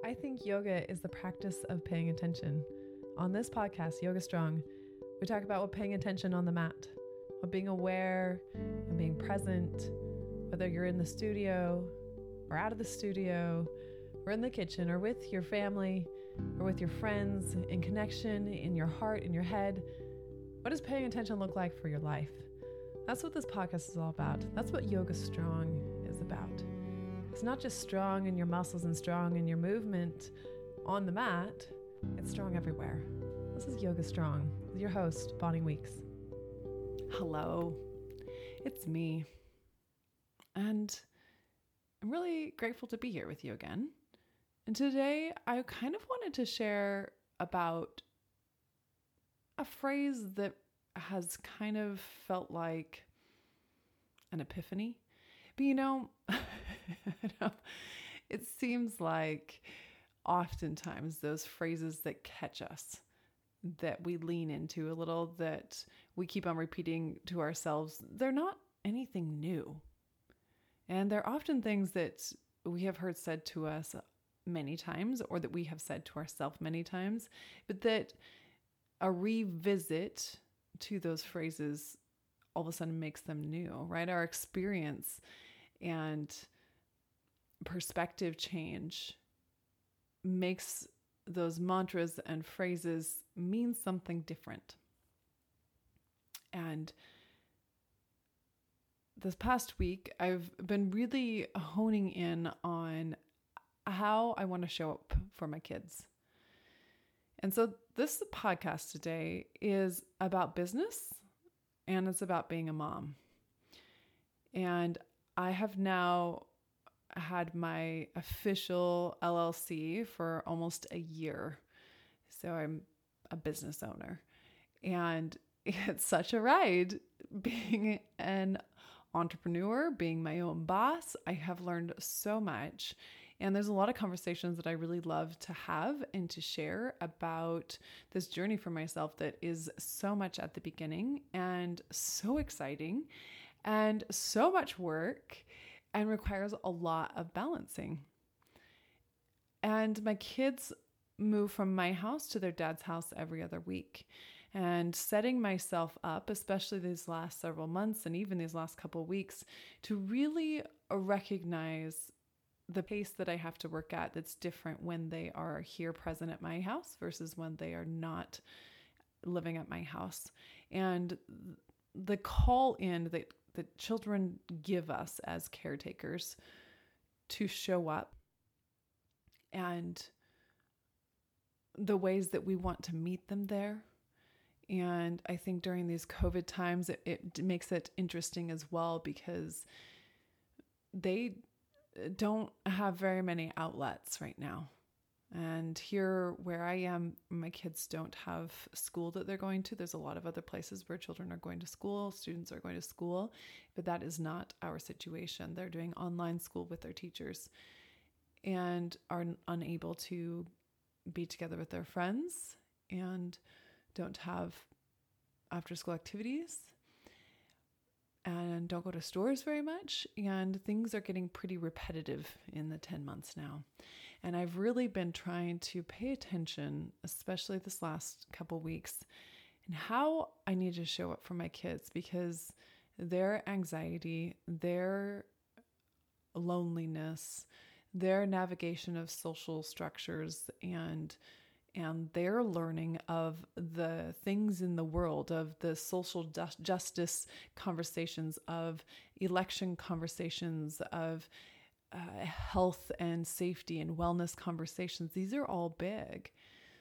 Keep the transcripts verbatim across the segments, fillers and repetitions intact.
I think yoga is the practice of paying attention. On this podcast, Yoga Strong, we talk about what paying attention on the mat, what being aware and being present, whether you're in the studio or out of the studio, or in the kitchen, or with your family, or with your friends, in connection, in your heart, in your head. What does paying attention look like for your life? That's what this podcast is all about. That's what Yoga Strong is about. It's not just strong in your muscles and strong in your movement on the mat. It's strong everywhere. This is Yoga Strong with your host, Bonnie Weeks. Hello, it's me. And I'm really grateful to be here with you again. And today I kind of wanted to share about a phrase that has kind of felt like an epiphany. But you know, it seems like oftentimes those phrases that catch us, that we lean into a little, that we keep on repeating to ourselves, they're not anything new. And they're often things that we have heard said to us many times, or that we have said to ourselves many times, but that a revisit to those phrases all of a sudden makes them new, right? Our experience and perspective change makes those mantras and phrases mean something different. And this past week, I've been really honing in on how I want to show up for my kids. And so this podcast today is about business, and it's about being a mom. And I have now had my official L L C for almost a year. So I'm a business owner. And it's such a ride being an entrepreneur, being my own boss. I have learned so much. And there's a lot of conversations that I really love to have and to share about this journey for myself that is so much at the beginning and so exciting and so much work and requires a lot of balancing. And my kids move from my house to their dad's house every other week. And setting myself up, especially these last several months and even these last couple of weeks, to really recognize the pace that I have to work at that's different when they are here present at my house versus when they are not living at my house. And the call in that, that children give us as caretakers to show up, and the ways that we want to meet them there. And I think during these COVID times, it, it makes it interesting as well, because they don't have very many outlets right now. And here where I am, my kids don't have school that they're going to. There's a lot of other places where children are going to school, students are going to school, but that is not our situation. They're doing online school with their teachers and are unable to be together with their friends and don't have after school activities and don't go to stores very much. And things are getting pretty repetitive in the ten months now. And I've really been trying to pay attention, especially this last couple weeks, and how I need to show up for my kids, because their anxiety, their loneliness, their navigation of social structures, and and their learning of the things in the world, of the social justice conversations, of election conversations, of uh, health and safety and wellness conversations. These are all big.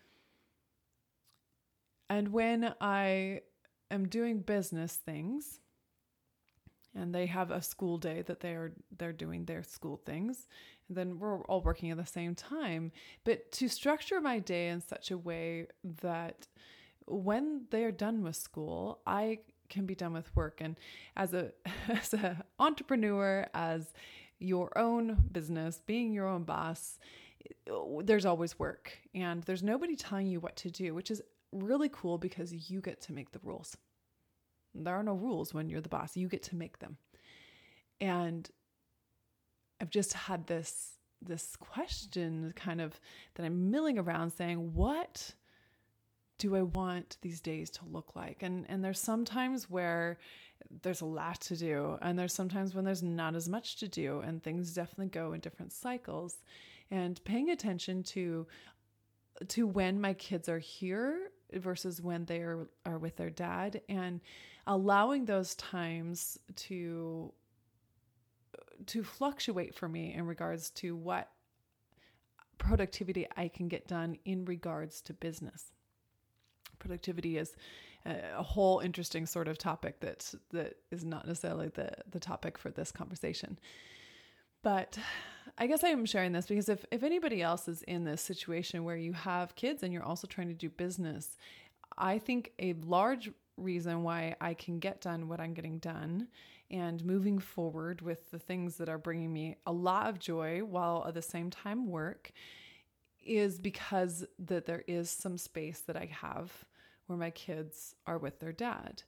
And when I am doing business things, and they have a school day that they're they're doing their school things, and then we're all working at the same time. But to structure my day in such a way that when they're done with school, I can be done with work. And as a as an entrepreneur, as your own business, being your own boss, there's always work, and there's nobody telling you what to do, which is really cool because you get to make the rules. There are no rules when you're the boss. You get to make them. And I've just had this this question kind of that I'm milling around saying, what do I want these days to look like? And and there's some times where there's a lot to do, and there's sometimes when there's not as much to do, and things definitely go in different cycles. And paying attention to to when my kids are here versus when they are, are with their dad, and allowing those times to to fluctuate for me in regards to what productivity I can get done in regards to business. Productivity is a, a whole interesting sort of topic that that is not necessarily the, the topic for this conversation. But I guess I am sharing this because if, if anybody else is in this situation where you have kids and you're also trying to do business, I think a large reason why I can get done what I'm getting done and moving forward with the things that are bringing me a lot of joy while at the same time work is because that there is some space that I have where my kids are with their dad.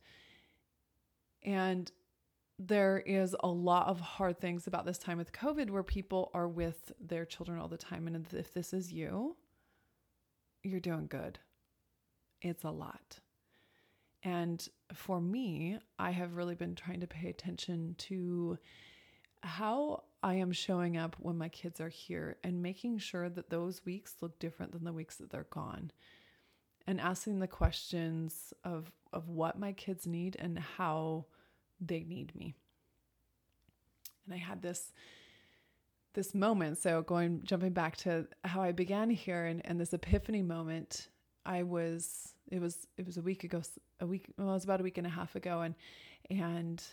And there is a lot of hard things about this time with COVID where people are with their children all the time. And if this is you, you're doing good. It's a lot. And for me, I have really been trying to pay attention to how I am showing up when my kids are here and making sure that those weeks look different than the weeks that they're gone. And asking the questions of, of what my kids need and how they need me. And I had this, this moment. So going, jumping back to how I began here and, and this epiphany moment, I was, it was, it was a week ago, a week, well, it was about a week and a half ago. And, and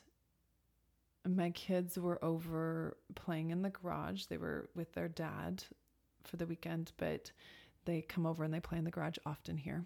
my kids were over playing in the garage. They were with their dad for the weekend, but they come over and they play in the garage often here.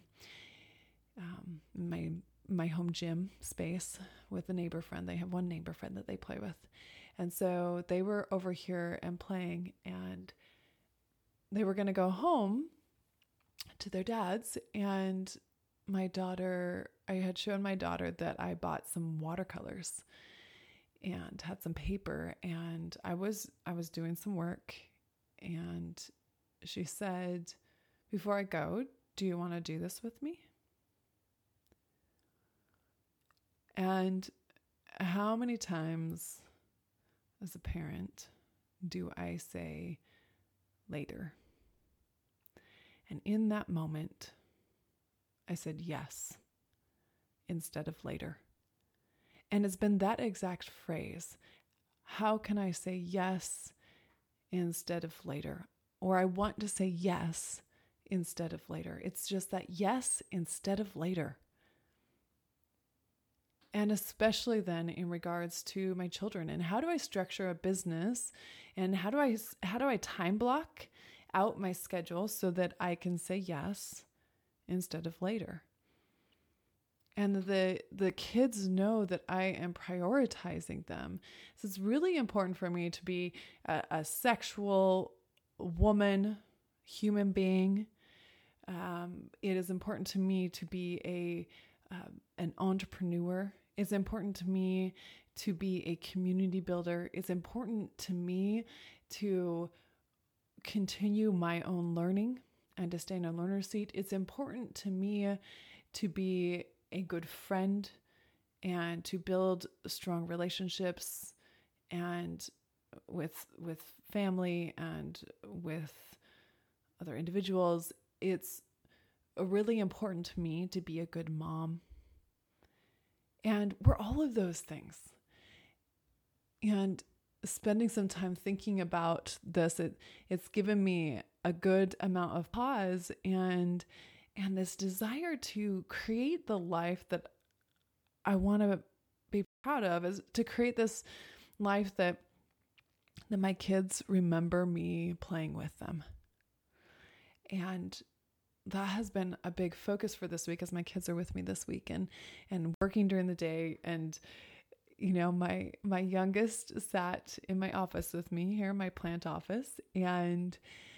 Um, my, my home gym space with a neighbor friend. They have one neighbor friend that they play with. And so they were over here and playing, and they were going to go home to their dad's. And my daughter, I had shown my daughter that I bought some watercolors and had some paper, and I was, I was doing some work, and she said, "Before I go, do you want to do this with me?" And how many times as a parent do I say later? And in that moment, I said yes instead of later. And it's been that exact phrase. How can I say yes instead of later? Or I want to say yes instead of later. It's just that yes instead of later. And especially then in regards to my children, and how do I structure a business, and how do I how do I time block out my schedule so that I can say yes instead of later. And the the kids know that I am prioritizing them. So it's really important for me to be a, a sexual woman, human being. Um, it is important to me to be a uh, an entrepreneur. It's important to me to be a community builder. It's important to me to continue my own learning and to stay in a learner's seat. It's important to me to be a good friend and to build strong relationships and with with family and with other individuals. It's really important to me to be a good mom. And we're all of those things. And spending some time thinking about this, it, it's given me a good amount of pause and and this desire to create the life that I want to be proud of, is to create this life that that my kids remember me playing with them. And that has been a big focus for this week as my kids are with me this week and, and working during the day. And, you know, my, my youngest sat in my office with me here in my plant office, and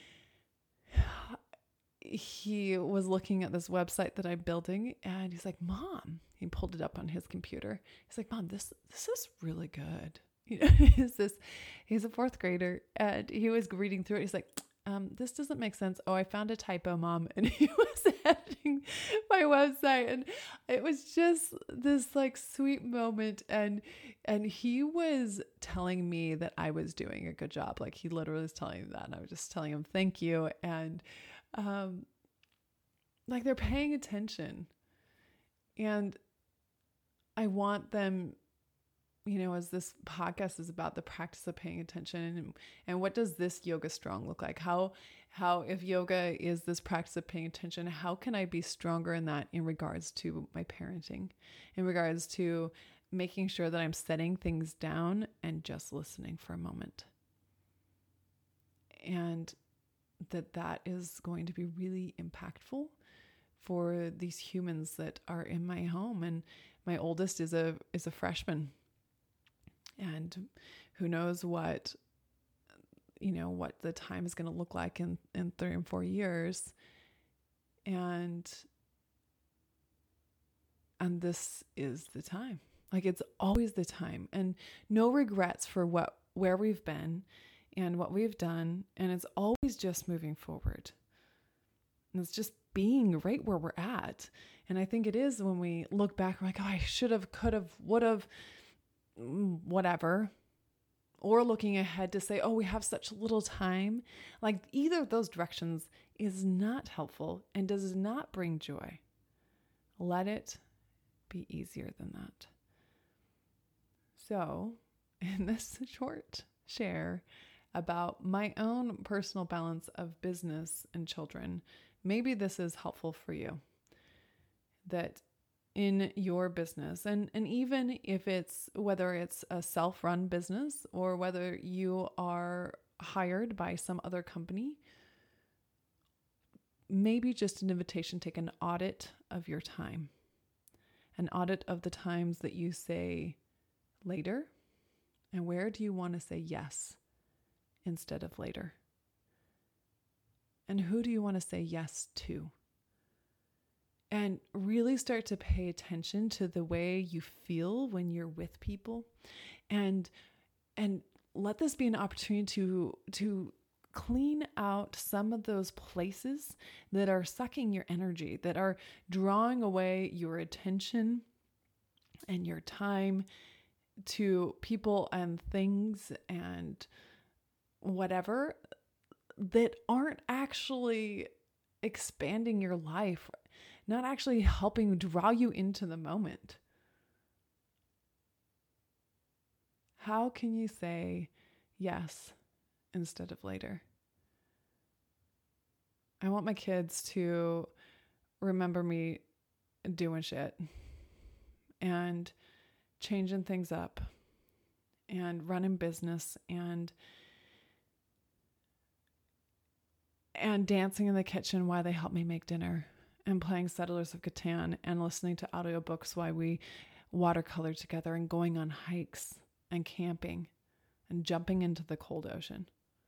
he was looking at this website that I'm building, and he's like, "Mom," he pulled it up on his computer. He's like, "Mom, this, this is really good." you know, is this, he's a fourth grader, and he was reading through it. He's like, um, this doesn't make sense. Oh, I found a typo, Mom. And he was editing my website, and it was just this like sweet moment. And, and he was telling me that I was doing a good job. Like he literally was telling me that, and I was just telling him, thank you. And, um, like they're paying attention, and I want them, you know, as this podcast is about the practice of paying attention, and, and what does this Yoga Strong look like? How, how, if yoga is this practice of paying attention, how can I be stronger in that in regards to my parenting, in regards to making sure that I'm setting things down and just listening for a moment, and that that is going to be really impactful for these humans that are in my home. And my oldest is a, is a freshman. And who knows what, you know, what the time is going to look like in, in three and four years. And, and this is the time. Like it's always the time, and no regrets for what, where we've been and what we've done. And it's always just moving forward. And it's just being right where we're at. And I think it is when we look back, we're like, oh, I should have, could have, would have, whatever, or looking ahead to say, oh, we have such little time. Like either of those directions is not helpful and does not bring joy. Let it be easier than that. So in this short share about my own personal balance of business and children, maybe this is helpful for you, that in your business, and, and even if it's, whether it's a self-run business or whether you are hired by some other company, maybe just an invitation, take an audit of your time, an audit of the times that you say later, and where do you want to say yes instead of later? And who do you want to say yes to? And really start to pay attention to the way you feel when you're with people, and and let this be an opportunity to to clean out some of those places that are sucking your energy, that are drawing away your attention and your time to people and things and whatever that aren't actually expanding your life, not actually helping draw you into the moment. How can you say yes instead of later? I want my kids to remember me doing shit and changing things up and running business and and dancing in the kitchen while they help me make dinner, and playing Settlers of Catan and listening to audiobooks while we watercolor together, and going on hikes and camping and jumping into the cold ocean.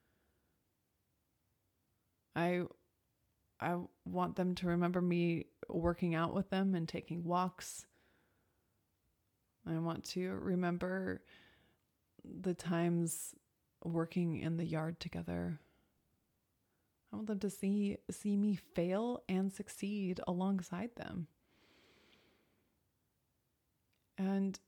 I I want them to remember me working out with them and taking walks. I want to remember the times working in the yard together. I want them to see see me fail and succeed alongside them. And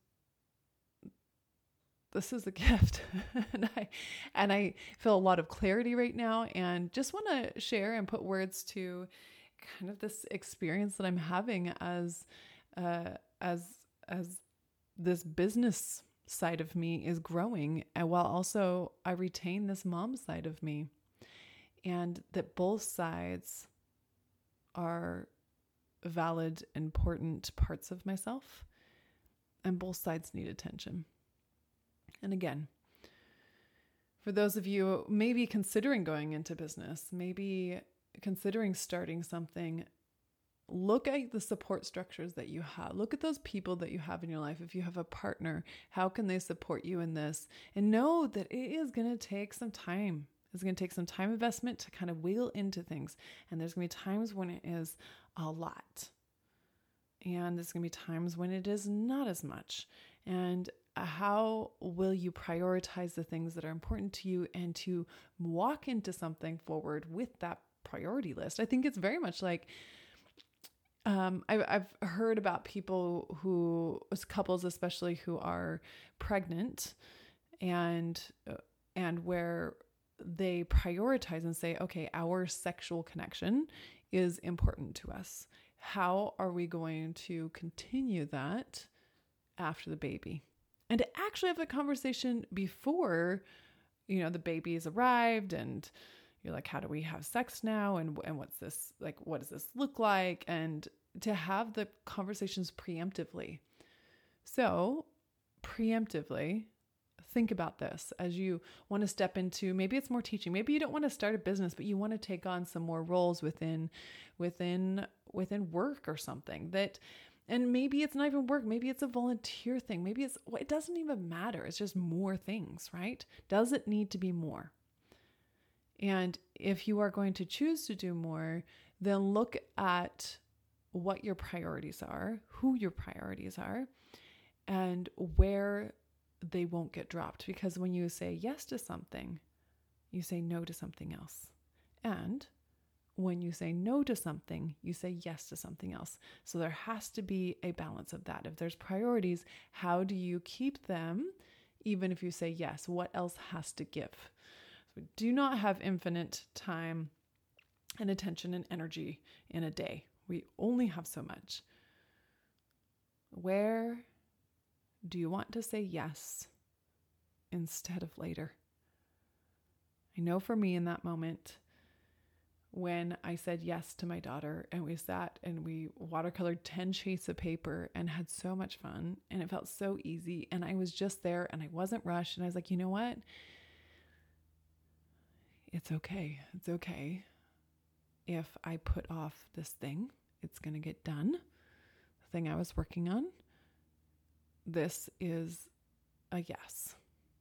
this is a gift. and I and I feel a lot of clarity right now, and just want to share and put words to kind of this experience that I'm having as uh, as as this business side of me is growing, and while also I retain this mom side of me. And that both sides are valid, important parts of myself, and both sides need attention. And again, for those of you maybe considering going into business, maybe considering starting something, look at the support structures that you have. Look at those people that you have in your life. If you have a partner, how can they support you in this? And know that it is going to take some time. It's going to take some time investment to kind of wiggle into things. And there's going to be times when it is a lot. And there's going to be times when it is not as much. And how will you prioritize the things that are important to you and to walk into something forward with that priority list? I think it's very much like, um, I've, I've heard about people who, couples especially, who are pregnant and, and where they prioritize and say, okay, our sexual connection is important to us. How are we going to continue that after the baby? And to actually have the conversation before, you know, the baby's arrived and you're like, how do we have sex now? And, and what's this, like, what does this look like? And to have the conversations preemptively. So preemptively, think about this as you want to step into, maybe it's more teaching, maybe you don't want to start a business, but you want to take on some more roles within, within, within work or something that, and maybe it's not even work. Maybe it's a volunteer thing. Maybe it's, it doesn't even matter. It's just more things, right? Does it need to be more? And if you are going to choose to do more, then look at what your priorities are, who your priorities are, and where they won't get dropped. Because when you say yes to something, you say no to something else. And when you say no to something, you say yes to something else. So there has to be a balance of that. If there's priorities, how do you keep them? Even if you say yes, what else has to give? So we do not have infinite time and attention and energy in a day. We only have so much. Where do you want to say yes instead of later? I know for me in that moment, when I said yes to my daughter and we sat and we watercolored ten sheets of paper and had so much fun and it felt so easy and I was just there and I wasn't rushed and I was like, you know what? It's okay. It's okay. If I put off this thing, it's going to get done. The thing I was working on, this is a yes.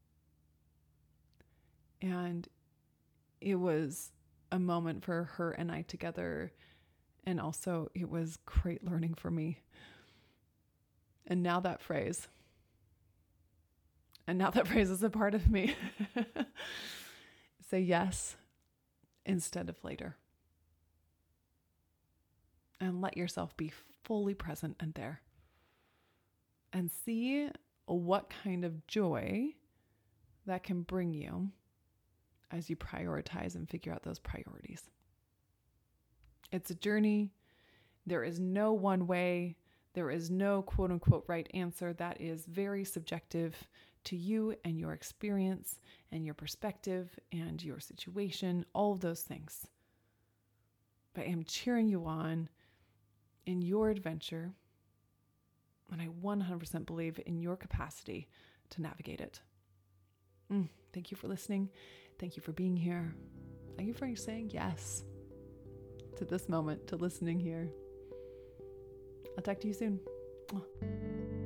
And it was a moment for her and I together. And also it was great learning for me. And now that phrase, and now that phrase is a part of me. Say yes instead of later. And let yourself be fully present and there. And see what kind of joy that can bring you as you prioritize and figure out those priorities. It's a journey. There is no one way. There is no quote unquote right answer. That is very subjective to you and your experience and your perspective and your situation, all of those things. But I am cheering you on in your adventure. And I one hundred percent believe in your capacity to navigate it. Mm, thank you for listening. Thank you for being here. Thank you for saying yes to this moment, to listening here. I'll talk to you soon.